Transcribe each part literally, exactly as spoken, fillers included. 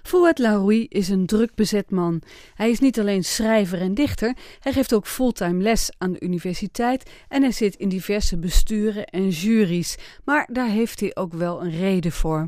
Fouad Lahoui is een druk bezet man. Hij is niet alleen schrijver en dichter, hij geeft ook fulltime les aan de universiteit en hij zit in diverse besturen en juries. Maar daar heeft hij ook wel een reden voor.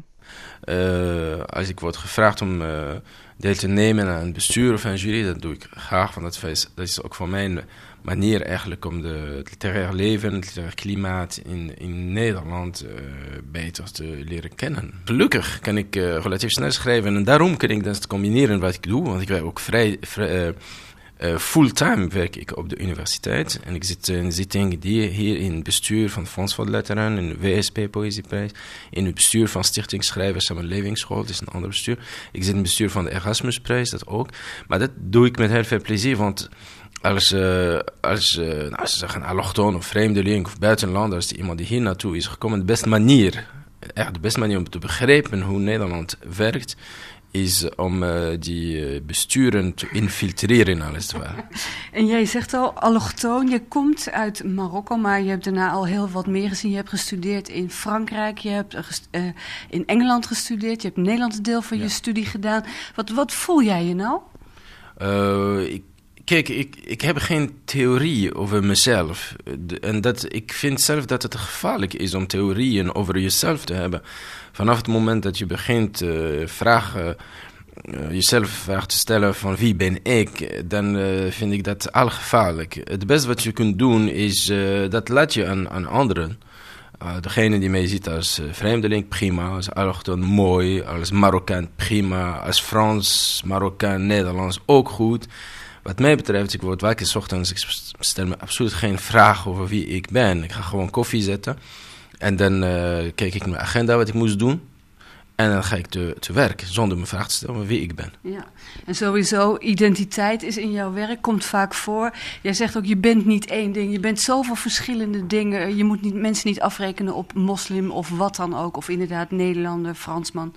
Uh, als ik word gevraagd om uh, deel te nemen aan een bestuur of een jury, dat doe ik graag, want dat is, dat is ook voor mijn manier eigenlijk om de, het literaire leven, het literaire klimaat in, in Nederland uh, beter te leren kennen. Gelukkig kan ik uh, relatief snel schrijven en daarom kan ik dat combineren wat ik doe, want ik werk ook vrij, vrij uh, uh, fulltime werk ik op de universiteit en ik zit in zitting die hier in het bestuur van het Fonds voor de Letteren, in de W S P Poëzieprijs, in het bestuur van Stichting Schrijvers Samenlevingsschool, dat is een ander bestuur. Ik zit in het bestuur van de Erasmusprijs, dat ook. Maar dat doe ik met heel veel plezier, want als, uh, als, uh, nou, als ze zeggen allochtoon of vreemdeling of buitenlanders, die iemand die hier naartoe is gekomen, de beste manier, echt de beste manier om te begrijpen hoe Nederland werkt, is om uh, die uh, besturen te infiltreren, als het ware. En jij zegt al, allochtoon, je komt uit Marokko, maar je hebt daarna al heel wat meer gezien. Je hebt gestudeerd in Frankrijk, je hebt uh, in Engeland gestudeerd, je hebt Nederland een deel van ja. je studie gedaan. Wat, wat voel jij je nou? Uh, ik Kijk, ik, ik heb geen theorie over mezelf. En dat, ik vind zelf dat het gevaarlijk is om theorieën over jezelf te hebben. Vanaf het moment dat je begint uh, vragen, uh, jezelf vragen te stellen van wie ben ik, dan uh, vind ik dat al gevaarlijk. Het beste wat je kunt doen is, uh, dat laat je aan, aan anderen. Uh, degene die mij ziet als uh, vreemdeling, prima. Als allochtoon, mooi. Als Marokkaan, prima. Als Frans, Marokkaan, Nederlands, ook goed. Wat mij betreft, ik word wakker 's ochtends, ik stel me absoluut geen vraag over wie ik ben. Ik ga gewoon koffie zetten en dan uh, kijk ik mijn agenda wat ik moest doen. En dan ga ik te, te werk, zonder me vraag te stellen over wie ik ben. Ja, en sowieso, identiteit is in jouw werk, komt vaak voor. Jij zegt ook, je bent niet één ding, je bent zoveel verschillende dingen. Je moet niet, mensen niet afrekenen op moslim of wat dan ook. Of inderdaad Nederlander, Fransman.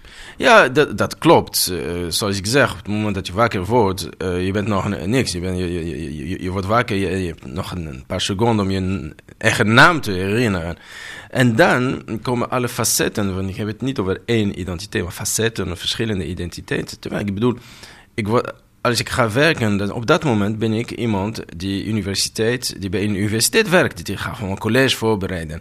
Ja, dat, dat klopt. Uh, zoals ik zeg, op het moment dat je wakker wordt, uh, je bent nog niks. Je, bent, je, je, je, je wordt wakker, je, je hebt nog een paar seconden om je een eigen naam te herinneren. En dan komen alle facetten, want ik heb het niet over één identiteit, maar facetten, verschillende identiteiten. Terwijl ik bedoel, ik word, als ik ga werken, dan op dat moment ben ik iemand die universiteit, die bij een universiteit werkt. Die gaat gewoon een college voorbereiden.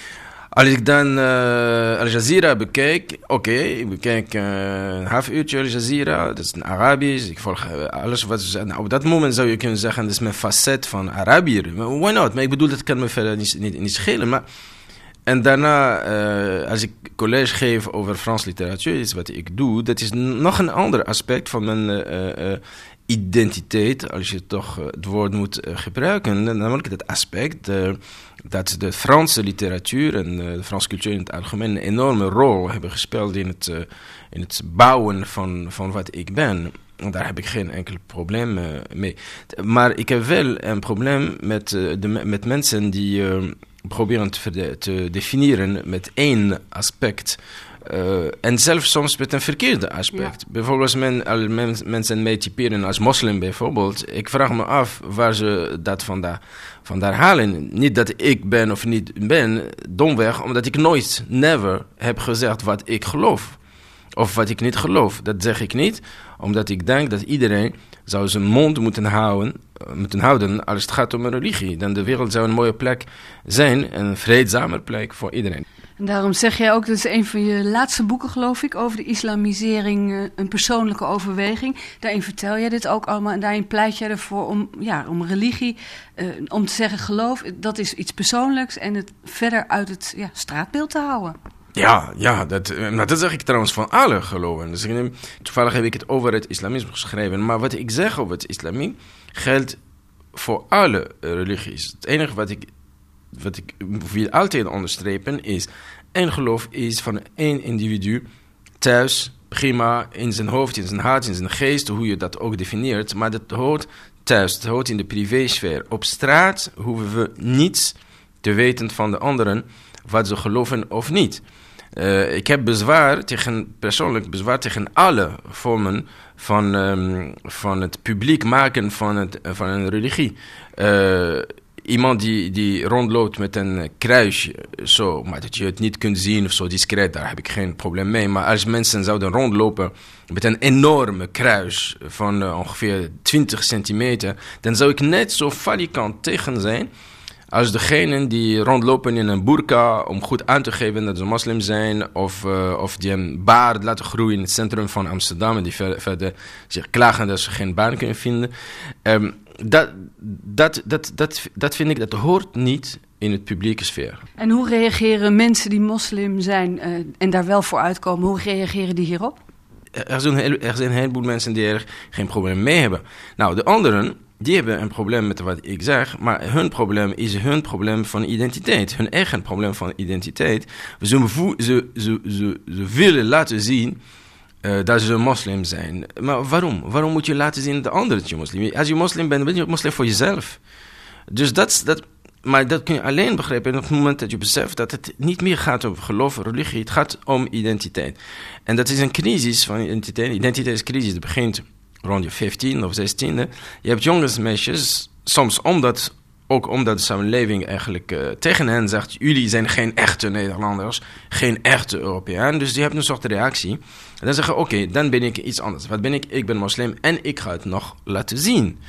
Als ik dan uh, Al Jazeera bekijk, oké, okay, ik bekijk uh, een half uurtje Al Jazeera, dat is een Arabisch, ik volg uh, alles wat ze zeggen. Nou, op dat moment zou je kunnen zeggen, dat is mijn facet van Arabier. Why not? Maar ik bedoel, dat kan me verder niet, niet, niet schelen. Maar... En daarna, uh, als ik college geef over Frans literatuur, is wat ik doe, dat is nog een ander aspect van mijn uh, uh, identiteit, als je toch uh, het woord moet uh, gebruiken, namelijk dat aspect uh, dat de Franse literatuur en uh, de Franse cultuur in het algemeen een enorme rol hebben gespeeld in het, uh, in het bouwen van, van wat ik ben. En daar heb ik geen enkel probleem uh, mee. Maar ik heb wel een probleem met, uh, de, met mensen die uh, proberen te, verde- te definiëren met één aspect. Uh, en zelfs soms met een verkeerde aspect. Ja. Bijvoorbeeld als men, al men, mensen mij typeren als moslim bijvoorbeeld. Ik vraag me af waar ze dat vandaan, vandaan halen. Niet dat ik ben of niet ben, domweg, omdat ik nooit, never heb gezegd wat ik geloof. Of wat ik niet geloof. Dat zeg ik niet, omdat ik denk dat iedereen zou zijn mond moeten houden, moeten houden als het gaat om een religie. Dan de wereld zou een mooie plek zijn, een vreedzamer plek voor iedereen. En daarom zeg jij ook, dat is een van je laatste boeken geloof ik, over de islamisering, een persoonlijke overweging. Daarin vertel jij dit ook allemaal en daarin pleit jij ervoor om, ja, om religie, uh, om te zeggen geloof, dat is iets persoonlijks en het verder uit het ja, straatbeeld te houden. Ja, ja dat, nou, dat zeg ik trouwens van alle geloven. Dus ik neem, toevallig heb ik het over het islamisme geschreven. Maar wat ik zeg over het islamie geldt voor alle religies. Het enige wat ik, wat ik wil altijd onderstrepen is, één geloof is van één individu thuis, prima, in zijn hoofd, in zijn hart, in zijn geest, hoe je dat ook definieert. Maar dat hoort thuis, het hoort in de privésfeer. Op straat hoeven we niets te weten van de anderen, wat ze geloven of niet. Uh, ik heb bezwaar tegen, persoonlijk bezwaar tegen alle vormen van, um, van het publiek maken van, het, van een religie. Uh, iemand die, die rondloopt met een kruisje, zo, maar dat je het niet kunt zien of zo discreet, daar heb ik geen probleem mee. Maar als mensen zouden rondlopen met een enorme kruis van uh, ongeveer twintig centimeter, dan zou ik net zo falikant tegen zijn als degenen die rondlopen in een burka om goed aan te geven dat ze moslim zijn, of, uh, of die een baard laten groeien in het centrum van Amsterdam en die ver, verder zich klagen dat ze geen baan kunnen vinden. Um, dat, dat, dat, dat, dat vind ik, dat hoort niet in het publieke sfeer. En hoe reageren mensen die moslim zijn uh, en daar wel voor uitkomen, hoe reageren die hierop? Er zijn, heel, er zijn een heleboel mensen die er geen probleem mee hebben. Nou, de anderen, die hebben een probleem met wat ik zeg, maar hun probleem is hun probleem van identiteit. Hun eigen probleem van identiteit. Ze, ze, ze, ze, ze willen laten zien uh, dat ze een moslim zijn. Maar waarom? Waarom moet je laten zien de ander dat je moslim bent? Als je moslim bent, ben je moslim voor jezelf. Dus dat, dat, maar dat kun je alleen begrijpen op het moment dat je beseft dat het niet meer gaat over geloof, religie. Het gaat om identiteit. En dat is een crisis van identiteit. Identiteitscrisis, dat begint rond je vijftien of zestiende. Je hebt jongens, meisjes, soms omdat, ook omdat de samenleving eigenlijk uh, tegen hen zegt, jullie zijn geen echte Nederlanders, geen echte Europeaan. Dus die hebben een soort reactie. En dan zeggen, oké, okay, dan ben ik iets anders. Wat ben ik? Ik ben moslim en ik ga het nog laten zien.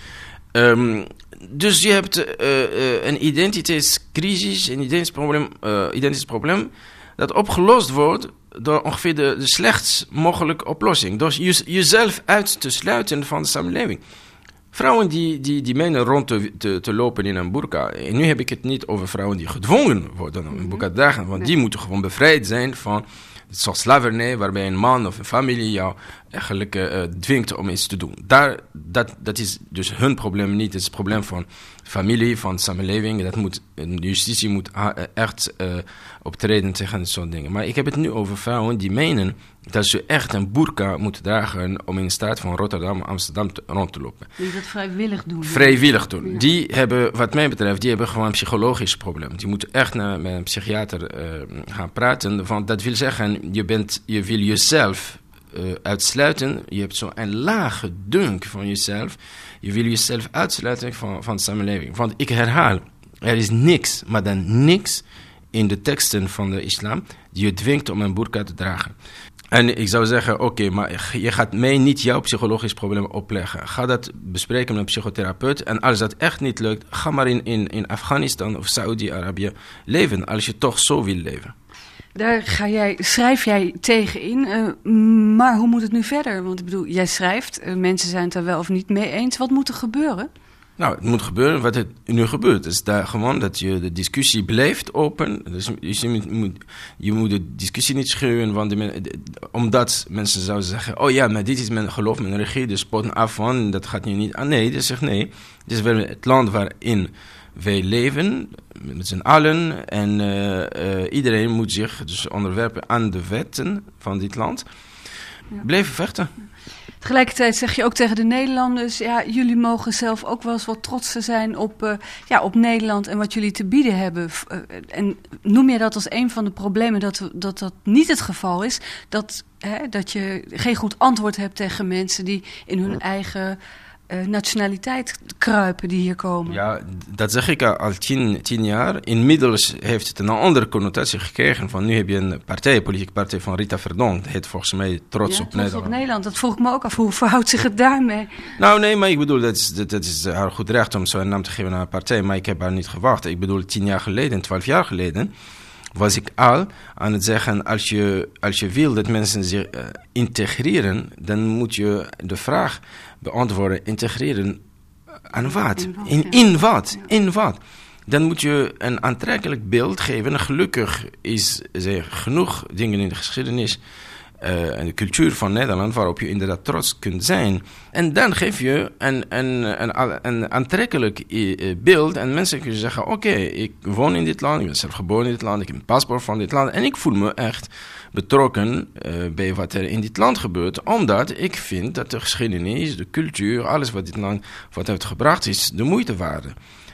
Um, dus je hebt uh, uh, een identiteitscrisis, een identiteitsprobleem, uh, identiteitsprobleem dat opgelost wordt door ongeveer de, de slechtst mogelijke oplossing. Door je, jezelf uit te sluiten van de samenleving. Vrouwen die, die, die menen rond te, te, te lopen in een burka. En nu heb ik het niet over vrouwen die gedwongen worden om een burka te dragen. Want die moeten gewoon bevrijd zijn van het soort slavernij waarbij een man of een familie jou eigenlijk uh, dwingt om iets te doen. Daar, dat, dat is dus hun probleem niet. Het is het probleem van familie, van de samenleving. Dat moet, de justitie moet uh, echt uh, optreden tegen dit soort dingen. Maar ik heb het nu over vrouwen die menen dat ze echt een burka moeten dragen om in de staat van Rotterdam, Amsterdam te, rond te lopen. Die dat vrijwillig doen. Vrijwillig doen. Ja. Die hebben, wat mij betreft, die hebben gewoon een psychologisch probleem. Die moeten echt naar, met een psychiater uh, gaan praten. Want dat wil zeggen, je, bent, je wil jezelf uh, uitsluiten. Je hebt zo'n lage dunk van jezelf. Je wil jezelf uitsluiten van, van de samenleving. Want ik herhaal, er is niks, maar dan niks in de teksten van de islam die je dwingt om een burka te dragen. En ik zou zeggen, oké, okay, maar je gaat mij niet jouw psychologisch probleem opleggen. Ga dat bespreken met een psychotherapeut. En als dat echt niet lukt, ga maar in, in, in Afghanistan of Saudi-Arabië leven. Als je toch zo wil leven. Daar ga jij, schrijf jij tegenin. Uh, maar hoe moet het nu verder? Want ik bedoel, jij schrijft, uh, mensen zijn het er wel of niet mee eens. Wat moet er gebeuren? Nou, het moet gebeuren wat het nu gebeurt. Het is daar gewoon dat je de discussie blijft open. Dus je moet, je moet de discussie niet schreeuwen, want de, de, omdat mensen zouden zeggen, oh ja, maar dit is mijn geloof, mijn religie, dus spotten af van, dat gaat nu niet aan. Nee, dus zeg nee. Dit is wel het land waarin wij leven, met z'n allen. En uh, uh, iedereen moet zich dus onderwerpen aan de wetten van dit land. Ja. Blijven vechten. Tegelijkertijd zeg je ook tegen de Nederlanders, ja, jullie mogen zelf ook wel eens wat trotser zijn op, uh, ja, op Nederland en wat jullie te bieden hebben. Uh, en noem je dat als een van de problemen dat dat, dat niet het geval is? Dat, hè, dat je geen goed antwoord hebt tegen mensen die in hun eigen uh, nationaliteit kruipen die hier komen? Ja, dat zeg ik al tien, tien jaar. Inmiddels heeft het een andere connotatie gekregen. Van nu heb je een partij, een politieke partij van Rita Verdonk. Dat heet volgens mij Trots ja, op Trots Nederland. op Nederland. Dat vroeg ik me ook af. Hoe verhoudt zich het daarmee? Nou nee, maar ik bedoel, dat is, dat, dat is haar goed recht om zo'n naam te geven aan een partij. Maar ik heb haar niet gewacht. Ik bedoel, tien jaar geleden, twaalf jaar geleden was ik al aan het zeggen, als je, als je wil dat mensen zich uh, integreren, dan moet je de vraag beantwoorden, integreren aan wat? In wat? In, in wat? Ja. In wat? Dan moet je een aantrekkelijk beeld geven. En gelukkig is er genoeg dingen in de geschiedenis uh, en de cultuur van Nederland waarop je inderdaad trots kunt zijn. En dan geef je een, een, een, een aantrekkelijk uh, beeld en mensen kunnen zeggen, oké, okay, ik woon in dit land, ik ben zelf geboren in dit land, ik heb een paspoort van dit land en ik voel me echt betrokken uh, bij wat er in dit land gebeurt, omdat ik vind dat de geschiedenis, de cultuur, alles wat dit land wat heeft gebracht is de moeite waard.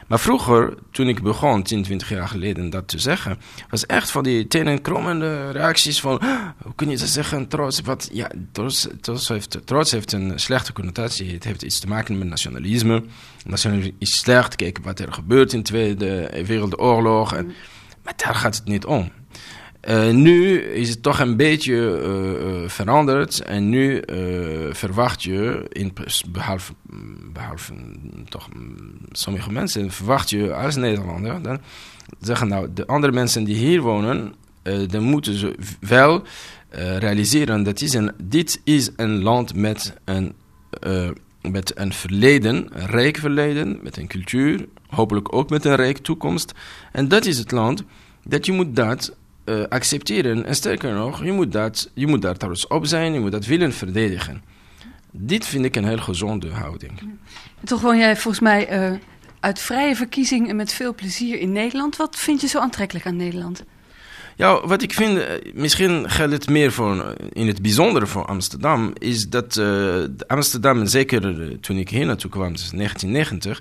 Maar vroeger, toen ik begon, tien, twintig jaar geleden, dat te zeggen, was echt van die tenenkrommende reacties van, hoe kun je dat zeggen, trots? Wat, ja, trots, trots, heeft, trots heeft een slechte connotatie. Het heeft iets te maken met nationalisme. Nationalisme is slecht. Kijk wat er gebeurt in de Tweede Wereldoorlog. En, maar daar gaat het niet om. Uh, nu is het toch een beetje uh, uh, veranderd en nu uh, verwacht je, in, behalve, behalve toch sommige mensen, verwacht je als Nederlander, dan zeggen nou, de andere mensen die hier wonen, uh, dan moeten ze wel uh, realiseren dat is een, dit is een land met een, uh, met een verleden, een rijk verleden, met een cultuur, hopelijk ook met een rijk toekomst. En dat is het land dat je moet dat Uh, accepteren. En sterker nog, je moet, dat, je moet daar trots op zijn, je moet dat willen verdedigen. Dit vind ik een heel gezonde houding. Toch woon jij volgens mij uh, uit vrije verkiezing en met veel plezier in Nederland. Wat vind je zo aantrekkelijk aan Nederland? Ja, wat ik vind, misschien geldt het meer voor, in het bijzondere voor Amsterdam, is dat uh, Amsterdam, zeker uh, toen ik hier naartoe kwam, dus negentien negentig,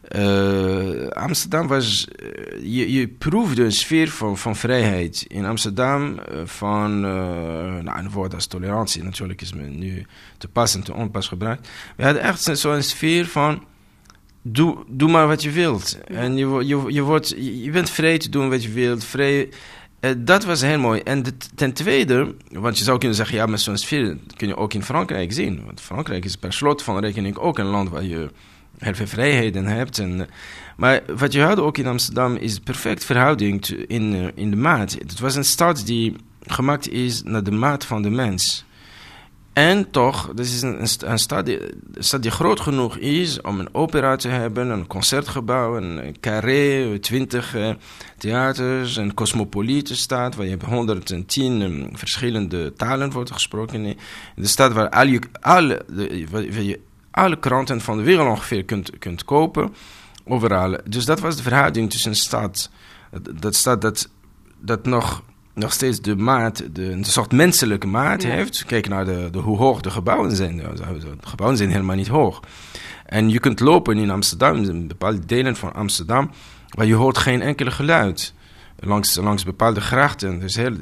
uh, Amsterdam was, uh, je, je proefde een sfeer van, van vrijheid. In Amsterdam, uh, van, uh, nou, een woord als tolerantie, natuurlijk is me nu te pas en te onpas gebruikt. We hadden echt zo'n sfeer van, doe, doe maar wat je wilt. Ja. En je, je, je, wordt, je bent vrij te doen wat je wilt, vrij. Uh, dat was heel mooi. En de, ten tweede, want je zou kunnen zeggen, ja, met zo'n sfeer kun je ook in Frankrijk zien. Want Frankrijk is per slot van rekening ook een land waar je heel veel vrijheden hebt. En, uh, maar wat je had ook in Amsterdam is perfect verhouding te, in, uh, in de maat. Het was een stad die gemaakt is naar de maat van de mens. En toch, dit is een, een, stad die, een stad die groot genoeg is om een opera te hebben, een concertgebouw, een carré, twintig uh, theaters, een cosmopolite stad waar je honderdtien um, verschillende talen wordt gesproken. In de stad waar al je, alle, de, waar je alle kranten van de wereld ongeveer kunt, kunt kopen, overal. Dus dat was de verhouding tussen een stad, dat stad dat, dat nog... nog steeds de maat, de, een soort menselijke maat ja. heeft. Kijk naar de, de, hoe hoog de gebouwen zijn. De gebouwen zijn helemaal niet hoog. En je kunt lopen in Amsterdam, in bepaalde delen van Amsterdam, waar je hoort geen enkele geluid. Langs, langs bepaalde grachten. Dus heel,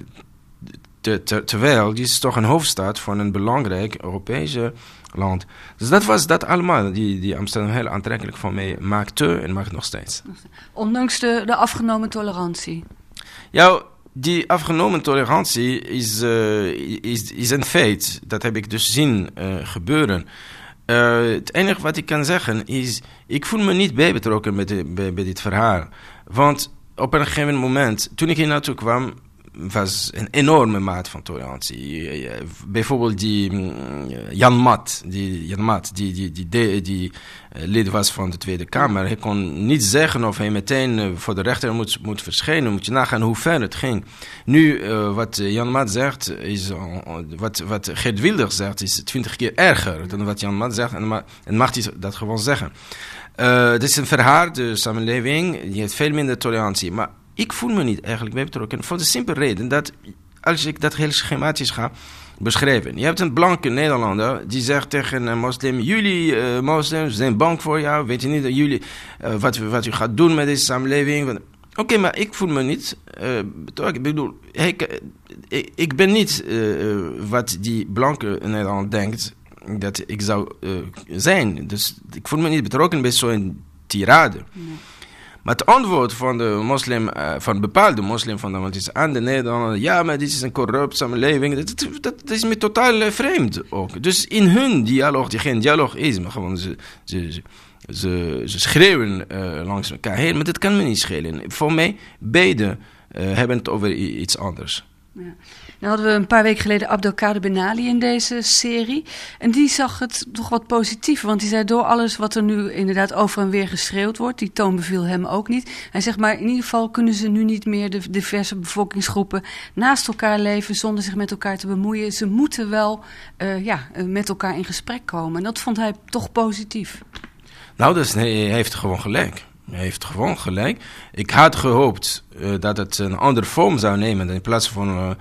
te, te, terwijl, die is toch een hoofdstad van een belangrijk Europese land. Dus dat was dat allemaal, die, die Amsterdam heel aantrekkelijk van mij maakte en maakt nog steeds. Ondanks de, de afgenomen tolerantie? Ja, die afgenomen tolerantie is, uh, is, is een feit. Dat heb ik dus zien uh, gebeuren. Uh, het enige wat ik kan zeggen is, ik voel me niet bij betrokken met de, bij, bij dit verhaal. Want op een gegeven moment, toen ik hier naartoe kwam, was een enorme maat van tolerantie. Uh, bijvoorbeeld die uh, Jan Mat, die, Jan Mat, die, die, die, die, die uh, lid was van de Tweede Kamer. Hij kon niet zeggen of hij meteen uh, voor de rechter moet, moet verschijnen. Moet je nagaan hoe ver het ging. Nu, uh, wat Jan Mat zegt, is, uh, wat, wat Geert Wilders zegt, is twintig keer erger dan wat Jan Mat zegt. En, ma- en mag hij dat gewoon zeggen. Uh, dit is een verharde samenleving, die heeft veel minder tolerantie. Maar ik voel me niet eigenlijk bij betrokken. Voor de simpele reden dat, als ik dat heel schematisch ga beschrijven. Je hebt een blanke Nederlander die zegt tegen een moslim, jullie uh, moslims zijn bang voor jou. Weet je niet dat jullie, uh, wat, wat u gaat doen met deze samenleving. Oké, okay, maar ik voel me niet uh, betrokken. Ik bedoel, ik, ik, ik ben niet uh, wat die blanke Nederlander denkt dat ik zou uh, zijn. Dus ik voel me niet betrokken bij zo'n tirade. Nee. Maar het antwoord van de moslim, uh, van bepaalde moslimfundamentisten aan de Nederlander, ja, maar dit is een corrupt samenleving, dat, dat, dat is me totaal uh, vreemd ook. Dus in hun dialoog, die geen dialoog is, maar gewoon ze, ze, ze, ze, ze schreeuwen uh, langs elkaar heen, maar dat kan me niet schelen. Voor mij, beide uh, hebben het over i- iets anders. Ja. Nou hadden we een paar weken geleden Abdelkader Benali in deze serie. En die zag het toch wat positiever. Want die zei, door alles wat er nu inderdaad over en weer geschreeuwd wordt, die toon beviel hem ook niet. Hij zegt, maar in ieder geval kunnen ze nu niet meer de diverse bevolkingsgroepen naast elkaar leven zonder zich met elkaar te bemoeien. Ze moeten wel uh, ja, met elkaar in gesprek komen. En dat vond hij toch positief. Nou, dus hij heeft gewoon gelijk. Hij heeft gewoon gelijk. Ik had gehoopt uh, dat het een andere vorm zou nemen. In plaats van uh,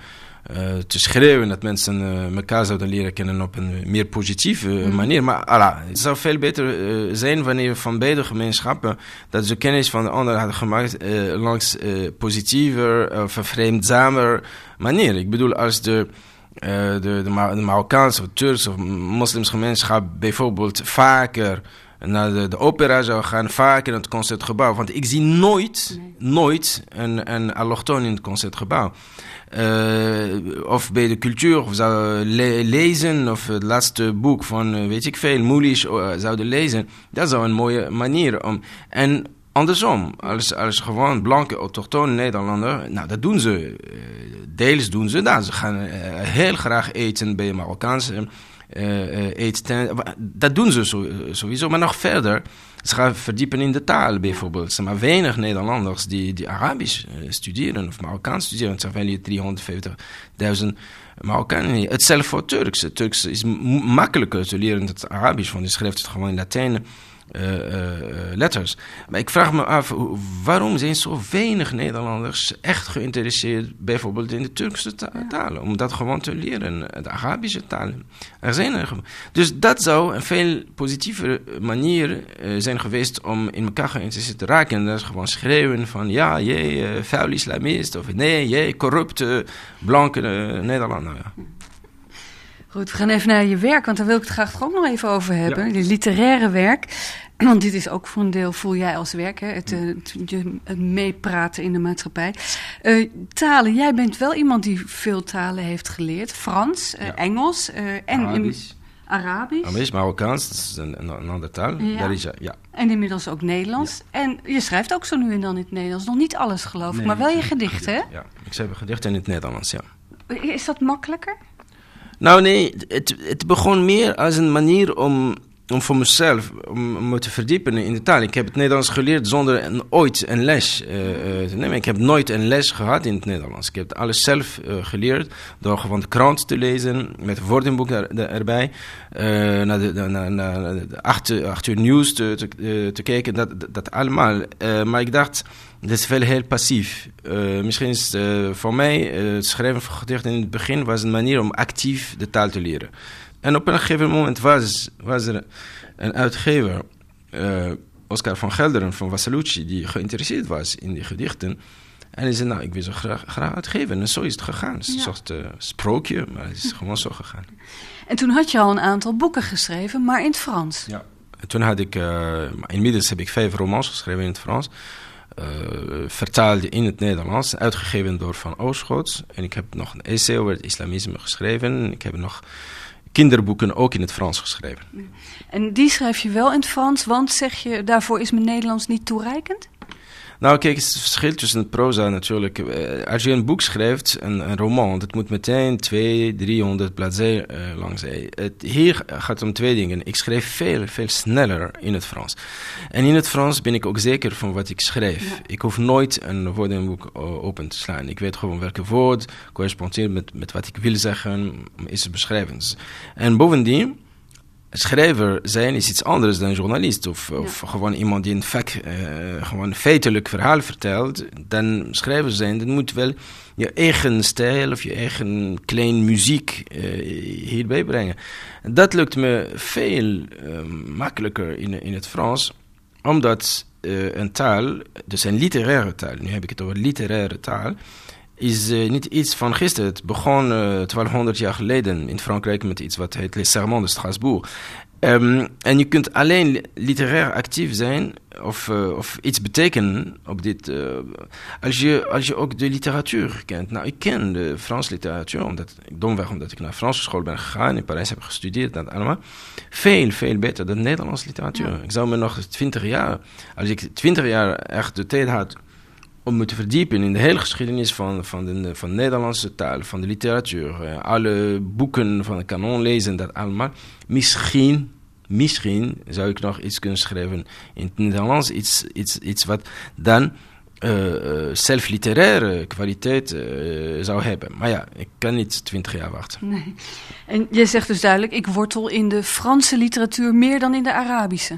uh, te schreeuwen dat mensen uh, elkaar zouden leren kennen op een meer positieve mm. manier. Maar ala, het zou veel beter uh, zijn wanneer van beide gemeenschappen dat ze kennis van de ander hadden gemaakt uh, langs uh, positiever of vreemdzamer manier. Ik bedoel, als de Uh, de, de, Mar- de Marokkaanse of Turkse of moslimsgemeenschap bijvoorbeeld vaker naar de, de opera zou gaan, vaker in het concertgebouw. Want ik zie nooit, nee. nooit een, een allochtoon in het concertgebouw. Uh, of bij de cultuur, of zou le- lezen, of het laatste boek van, uh, weet ik veel, Moulish uh, zouden lezen. Dat zou een mooie manier om... En andersom, als, als gewoon blanke autochtone Nederlander, nou dat doen ze, deels doen ze dat. Ze gaan uh, heel graag eten bij Marokkaanse uh, eten. Dat doen ze zo, sowieso, maar nog verder. Ze gaan verdiepen in de taal bijvoorbeeld. Er zijn maar weinig Nederlanders die, die Arabisch uh, studeren of Marokkaans studeren. Het zijn wel driehonderdvijftigduizend Marokkanen. Hetzelfde voor Turks. Het Turks is m- makkelijker te leren dan het Arabisch, want je schrijft het gewoon in Latijn. Uh, uh, letters. Maar ik vraag me af, waarom zijn zo weinig Nederlanders echt geïnteresseerd bijvoorbeeld in de Turkse ta- ja. talen? Om dat gewoon te leren, de Arabische talen. Er zijn er. Dus dat zou een veel positievere manier uh, zijn geweest om in elkaar geïnteresseerd te raken. En dat is gewoon schreeuwen van, ja, jij uh, vuil islamist, of nee, jij corrupte blanke uh, Nederlander. Ja. Goed, we gaan even naar je werk, want daar wil ik het graag ook nog even over hebben. Ja. Je literaire werk. Want dit is ook voor een deel, voel jij als werk, hè? Het, het, het meepraten in de maatschappij. Uh, talen, jij bent wel iemand die veel talen heeft geleerd. Frans, uh, ja. Engels uh, en Arabisch. Arabisch. Arabisch, Marokkaans, dat is een, een andere taal. Ja. Daar is, ja. En inmiddels ook Nederlands. Ja. En je schrijft ook zo nu en dan in het Nederlands. Nog niet alles, geloof ik, nee, maar wel je gedichten, hè? Ja, ik schrijf gedichten in het Nederlands, ja. Is dat makkelijker? Nou nee, het, het begon meer als een manier om, om voor mezelf om me te verdiepen in de taal. Ik heb het Nederlands geleerd zonder een, ooit een les uh, uh, te nemen. Ik heb nooit een les gehad in het Nederlands. Ik heb alles zelf uh, geleerd door gewoon de krant te lezen, met een woordenboek er, er, erbij, uh, naar de, naar, naar de acht, acht uur nieuws te, te, te kijken, dat, dat, dat allemaal. Uh, maar ik dacht, dat is wel heel passief. Uh, misschien is het uh, voor mij, uh, het schrijven van gedichten in het begin was een manier om actief de taal te leren. En op een gegeven moment was, was er een uitgever, uh, Oscar van Gelderen van Vassalucci, die geïnteresseerd was in die gedichten. En hij zei, nou, ik wil ze graag, graag uitgeven. En zo is het gegaan. Het is ja. een soort uh, sprookje, maar het is gewoon zo gegaan. En toen had je al een aantal boeken geschreven, maar in het Frans. Ja, en toen had ik, uh, inmiddels heb ik vijf romans geschreven in het Frans. Uh, vertaalde in het Nederlands, uitgegeven door Van Oorschot. En ik heb nog een essay over het islamisme geschreven. Ik heb nog kinderboeken ook in het Frans geschreven. En die schrijf je wel in het Frans, want zeg je, daarvoor is mijn Nederlands niet toereikend? Nou, kijk, het is het verschil tussen proza natuurlijk. Als je een boek schrijft, een, een roman, dat moet meteen tweehonderd, driehonderd bladzijden uh, lang zijn. Het, hier gaat het om twee dingen. Ik schrijf veel, veel sneller in het Frans. En in het Frans ben ik ook zeker van wat ik schrijf. Ja. Ik hoef nooit een woordenboek open te slaan. Ik weet gewoon welke woord correspondeert met, met wat ik wil zeggen, is het beschrijven. En bovendien, schrijver zijn is iets anders dan journalist. Of, ja. of gewoon iemand die een vak, uh, gewoon een feitelijk verhaal vertelt. Dan schrijver zijn, dan moet wel je eigen stijl of je eigen klein muziek uh, hierbij brengen. Dat lukt me veel uh, makkelijker in, in het Frans, omdat uh, een taal, dus een literaire taal, nu heb ik het over literaire taal, is uh, niet iets van gisteren. Het begon uh, tweehonderd jaar geleden in Frankrijk met iets wat heet Les Sermons de Strasbourg. Um, en je kunt alleen literair actief zijn of, uh, of iets betekenen op dit. Uh, als, je, als je ook de literatuur kent. Nou, ik ken de Franse literatuur, omdat ik domweg omdat ik naar Franse school ben gegaan, in Parijs heb gestudeerd, dat allemaal. Veel, veel beter dan Nederlandse literatuur. Ja. Ik zou me nog twintig jaar, als ik twintig jaar echt de tijd had om me te verdiepen in de hele geschiedenis van, van, de, van de Nederlandse taal, van de literatuur, uh, alle boeken van de kanon lezen, dat allemaal. Misschien, misschien zou ik nog iets kunnen schrijven in het Nederlands, iets, iets, iets wat dan uh, uh, zelf-literaire kwaliteit uh, zou hebben. Maar ja, ik kan niet twintig jaar wachten. Nee. En je zegt dus duidelijk, ik wortel in de Franse literatuur meer dan in de Arabische.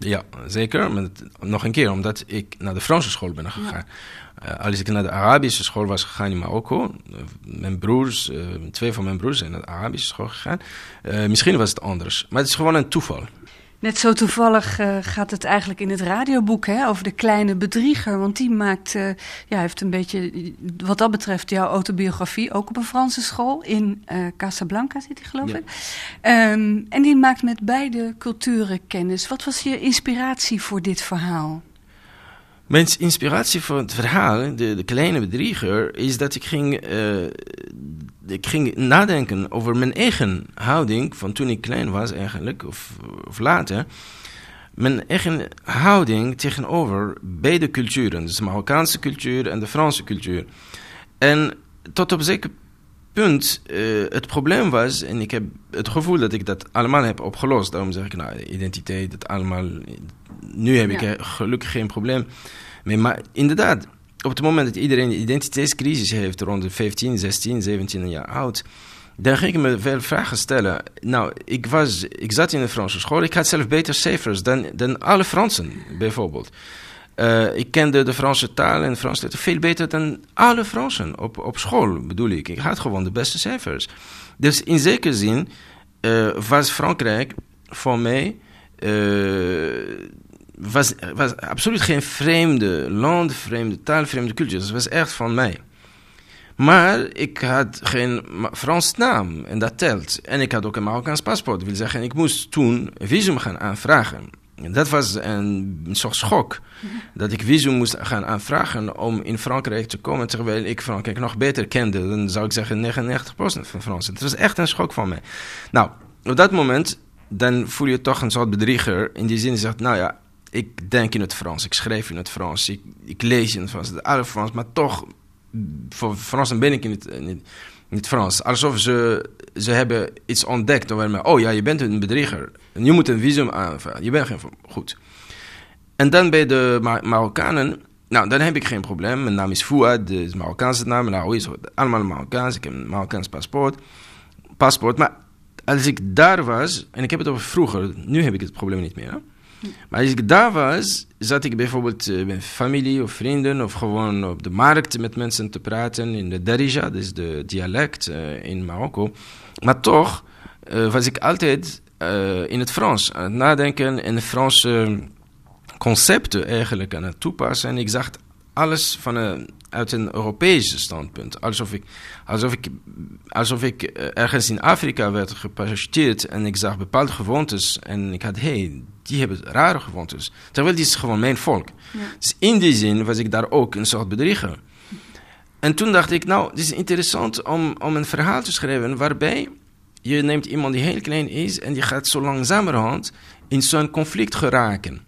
Ja, zeker. Maar het, nog een keer, omdat ik naar de Franse school ben gegaan. Ja. Uh, als ik naar de Arabische school was gegaan in Marokko, uh, mijn broers, uh, twee van mijn broers zijn naar de Arabische school gegaan. Uh, misschien was het anders, maar het is gewoon een toeval. Net zo toevallig uh, gaat het eigenlijk in het radioboek hè, over de kleine bedrieger. Want die maakt, uh, ja, heeft een beetje, wat dat betreft, jouw autobiografie. Ook op een Franse school in uh, Casablanca zit hij, geloof ja. ik. Um, en die maakt met beide culturen kennis. Wat was je inspiratie voor dit verhaal? Mijn inspiratie voor het verhaal, de, de kleine bedrieger, is dat ik ging, uh, ik ging nadenken over mijn eigen houding van toen ik klein was eigenlijk, of, of later. Mijn eigen houding tegenover beide culturen, dus de Marokkaanse cultuur en de Franse cultuur. En tot op een zeker punt, uh, het probleem was, en ik heb het gevoel dat ik dat allemaal heb opgelost, daarom zeg ik, nou, identiteit, dat allemaal, nu heb ik ja. gelukkig geen probleem mee, maar inderdaad, op het moment dat iedereen een identiteitscrisis heeft, rond de vijftien, zestien, zeventien jaar oud, dan ging ik me veel vragen stellen. Nou, ik, was, ik zat in een Franse school, ik had zelf beter cijfers dan, dan alle Fransen, bijvoorbeeld. Uh, ik kende de Franse taal en Frans letter veel beter dan alle Fransen op, op school, bedoel ik. Ik had gewoon de beste cijfers. Dus in zekere zin uh, was Frankrijk voor mij uh, was, was absoluut geen vreemde land, vreemde taal, vreemde cultuur. Het was echt van mij. Maar ik had geen Frans naam en dat telt. En ik had ook een Marokkaans paspoort. Dat wil zeggen, ik moest toen een visum gaan aanvragen. Dat was een, een soort schok. Mm-hmm. Dat ik visum moest gaan aanvragen om in Frankrijk te komen, terwijl ik Frankrijk nog beter kende. Dan zou ik zeggen negenennegentig procent van Fransen. Het was echt een schok voor mij. Nou, op dat moment, dan voel je toch een soort bedrieger. In die zin, je zegt, nou ja, ik denk in het Frans, ik schrijf in het Frans, ik, ik lees in het Frans, het alle Frans, maar toch, voor Fransen ben ik in het, in het, in het Frans. Alsof ze, ze hebben iets ontdekt over mij. Oh ja, je bent een bedrieger. En je moet een visum aanvragen. Je bent geen... Goed. En dan bij de Mar- Marokkanen... Nou, dan heb ik geen probleem. Mijn naam is Fouad, de Marokkaanse naam. Nou, is allemaal Marokkaans. Ik heb een Marokkaans paspoort. paspoort. Maar als ik daar was... En ik heb het over vroeger. Nu heb ik het probleem niet meer. Hè? Maar als ik daar was... Zat ik bijvoorbeeld uh, met familie of vrienden... Of gewoon op de markt met mensen te praten... In de Darija, dat is de dialect uh, in Marokko. Maar toch uh, was ik altijd... Uh, in het Frans aan het nadenken en de Franse concepten eigenlijk aan het toepassen. En ik zag alles van een, uit een Europese standpunt. Alsof ik, alsof ik, alsof ik uh, ergens in Afrika werd geparachuteerd en ik zag bepaalde gewoontes en ik had, hé, hey, die hebben rare gewoontes. Terwijl die is gewoon mijn volk. Ja. Dus in die zin was ik daar ook een soort bedrieger. En toen dacht ik, nou, het is interessant om, om een verhaal te schrijven waarbij je neemt iemand die heel klein is en die gaat zo langzamerhand in zo'n conflict geraken.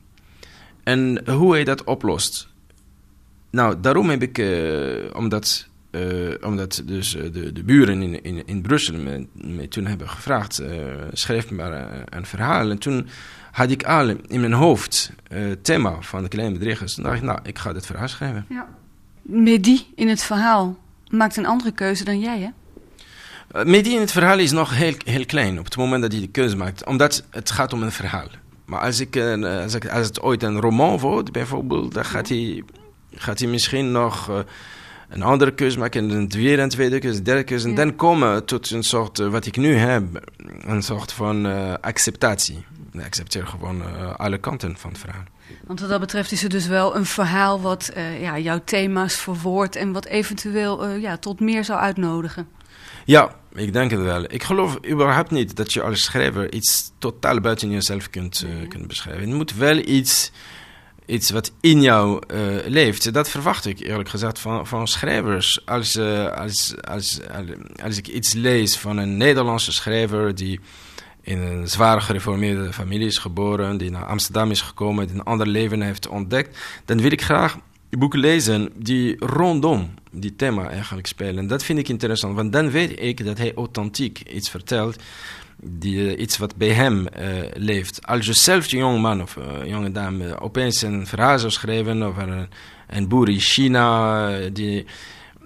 En hoe hij dat oplost. Nou, daarom heb ik, uh, omdat, uh, omdat dus uh, de, de buren in, in, in Brussel me, me toen hebben gevraagd, uh, schrijf maar uh, een verhaal. En toen had ik al in mijn hoofd uh, het thema van de kleine bedriegers. Toen dacht ik, nou, ik ga dit verhaal schrijven. Ja. Mehdi in het verhaal maakt een andere keuze dan jij, hè? Uh, Mehdi in het verhaal is nog heel, heel klein op het moment dat hij de keuze maakt. Omdat het gaat om een verhaal. Maar als, ik, uh, als, ik, als het ooit een roman wordt, bijvoorbeeld, dan gaat hij, gaat hij misschien nog uh, een andere keuze maken. En weer een tweede keuze, een derde keuze. En ja. Dan komen tot een soort, uh, wat ik nu heb, een soort van uh, acceptatie. Ik accepteer gewoon uh, alle kanten van het verhaal. Want wat dat betreft is het dus wel een verhaal wat uh, ja, jouw thema's verwoordt en wat eventueel uh, ja, tot meer zou uitnodigen. Ja, ik denk het wel. Ik geloof überhaupt niet dat je als schrijver iets totaal buiten jezelf kunt, uh, kunt beschrijven. Het moet wel iets, iets wat in jou uh, leeft. Dat verwacht ik eerlijk gezegd van, van schrijvers. Als, uh, als, als, als, als ik iets lees van een Nederlandse schrijver die in een zwaar gereformeerde familie is geboren, die naar Amsterdam is gekomen, die een ander leven heeft ontdekt, dan wil ik graag boeken lezen die rondom die thema eigenlijk spelen. Dat vind ik interessant, want dan weet ik dat hij authentiek iets vertelt, die, uh, iets wat bij hem uh, leeft. Als je zelf, een jonge man of een uh, jonge dame, uh, opeens een verhaal zou schrijven over een, een boer in China, uh, die,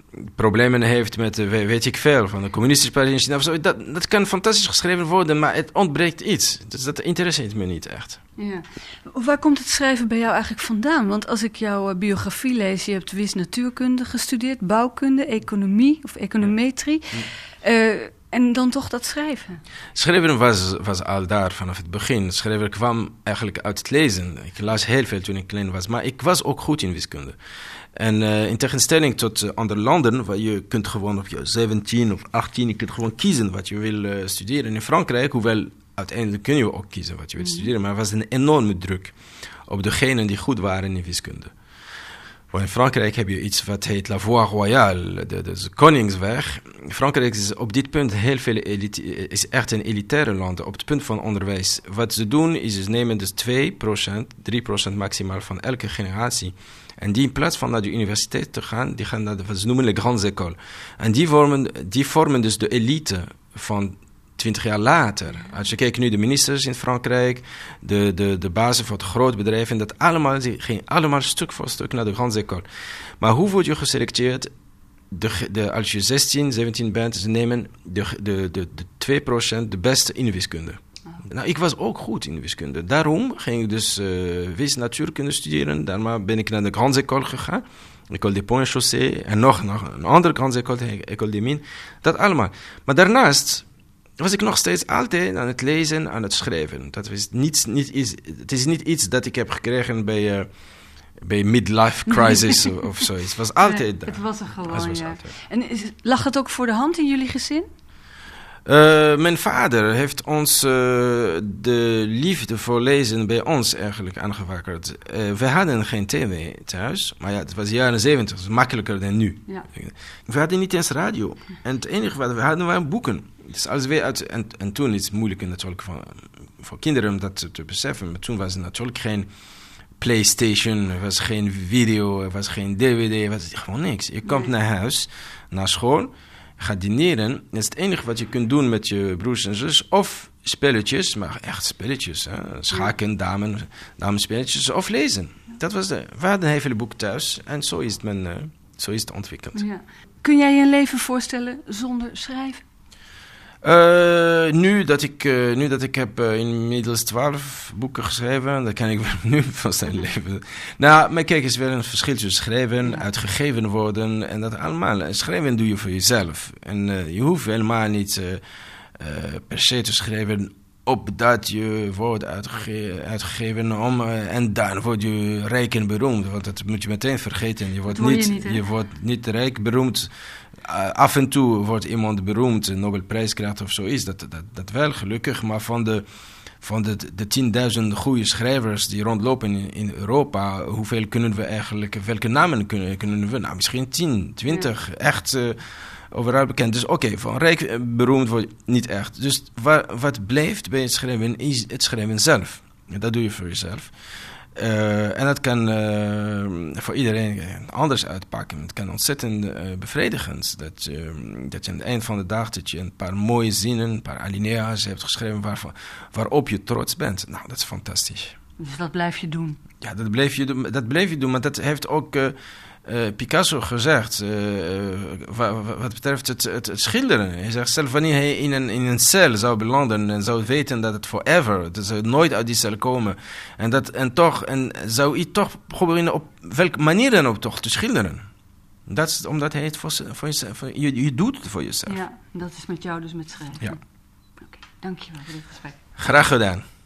problemen heeft met, weet ik veel, van de communistische partij in China of zo. Dat, dat kan fantastisch geschreven worden, maar het ontbreekt iets. Dus dat interesseert me niet echt. Ja. Waar komt het schrijven bij jou eigenlijk vandaan? Want als ik jouw biografie lees, je hebt wis natuurkunde gestudeerd, bouwkunde, economie of econometrie. Ja. Uh, en dan toch dat schrijven? Schrijven was, was al daar vanaf het begin. Schrijven kwam eigenlijk uit het lezen. Ik las heel veel toen ik klein was, maar ik was ook goed in wiskunde. En uh, in tegenstelling tot uh, andere landen, waar je kunt gewoon op je zeventien of achttien, je kunt gewoon kiezen wat je wil uh, studeren. In Frankrijk, hoewel uiteindelijk kun je ook kiezen wat je wil mm. studeren, maar er was een enorme druk op degenen die goed waren in wiskunde. Want in Frankrijk heb je iets wat heet la voie royale, de, de, de koningsweg. Frankrijk is op dit punt heel veel elite, is echt een elitaire land op het punt van onderwijs. Wat ze doen is ze nemen dus twee procent, drie procent maximaal van elke generatie. En die in plaats van naar de universiteit te gaan, die gaan naar de, wat ze noemen de grandes écoles. En die vormen, die vormen dus de elite van twintig jaar later. Als je kijkt nu de ministers in Frankrijk, de, de, de bazen van de grote bedrijven, dat allemaal, die gingen allemaal stuk voor stuk naar de grandes écoles. Maar hoe word je geselecteerd? De, de, als je zestien, zeventien bent, ze nemen de, de, de, de twee procent de beste in de wiskunde. Nou, ik was ook goed in de wiskunde. Daarom ging ik dus uh, wis natuurkunde studeren. Daarna ben ik naar de Grande École gegaan. École des Ponts et Chaussées. En nog, nog een andere Grande École, École des Mines. Dat allemaal. Maar daarnaast was ik nog steeds altijd aan het lezen, aan het schrijven. Dat is niet, niet iets, het is niet iets dat ik heb gekregen bij, uh, bij midlife crisis of zoiets. Het was altijd daar. Het was er gewoon, was ja. Altijd. En is, lag het ook voor de hand in jullie gezin? Uh, mijn vader heeft ons uh, de liefde voor lezen bij ons eigenlijk aangewakkerd. Uh, we hadden geen tv thuis, maar ja, het was de jaren zeventig, dus makkelijker dan nu. Ja. We hadden niet eens radio. En het enige wat we hadden waren boeken. Dus als we uit, en, en toen is het moeilijk natuurlijk voor, voor kinderen om dat te beseffen, maar toen was er natuurlijk geen PlayStation, er was geen video, er was geen D V D, er was gewoon niks. Je komt nee. naar huis, naar school, gaat dineren, dat is het enige wat je kunt doen met je broers en zus, of spelletjes, maar echt spelletjes, hè? Schaken, dames, damespelletjes, of lezen. Dat was de, we hadden heel veel boeken thuis en zo is het, men, uh, zo is het ontwikkeld. Ja. Kun jij je een leven voorstellen zonder schrijven? Uh, nu, dat ik, uh, nu dat ik heb uh, inmiddels twaalf boeken geschreven, dan kan ik nu van zijn leven. Nou, maar kijk, er is wel een verschil tussen schrijven, ja. uitgegeven worden en dat allemaal. Schrijven doe je voor jezelf. En uh, je hoeft helemaal niet uh, uh, per se te schrijven opdat je wordt uitgege- uitgegeven om, uh, en dan word je rijk en beroemd. Want dat moet je meteen vergeten. Je wordt, niet, je niet, je wordt niet rijk, beroemd. Uh, af en toe wordt iemand beroemd, een Nobelprijs krijgt of zo is. Dat, dat, dat wel, gelukkig. Maar van de, van de, de tienduizend goede schrijvers die rondlopen in, in Europa, hoeveel kunnen we eigenlijk, welke namen kunnen, kunnen we? Nou, misschien tien, twintig, ja. echt uh, overal bekend. Dus oké, okay, van rijk uh, beroemd wordt niet echt. Dus wa, wat blijft bij het schrijven is het schrijven zelf. Dat doe je voor jezelf. Uh, en dat kan uh, voor iedereen anders uitpakken. Het kan ontzettend uh, bevredigend. Dat, uh, dat je aan het eind van de dag dat je een paar mooie zinnen, een paar alinea's hebt geschreven waarvan, waarop je trots bent. Nou, dat is fantastisch. Dus dat blijf je doen? Ja, dat blijf je doen. Dat blijf je doen, maar dat heeft ook uh, uh, Picasso gezegd. Uh, wat, wat betreft het, het, het schilderen. Hij zegt zelf wanneer hij in een, in een cel zou belanden en zou weten dat het forever, dat ze nooit uit die cel komen. En, dat, en toch, en zou hij toch proberen op welke manier dan ook toch te schilderen. Dat is omdat hij het voor, voor jezelf, voor, je, je doet het voor jezelf. Ja, dat is met jou dus met schrijven. Ja. Oké, okay, dankjewel voor dit gesprek. Graag gedaan.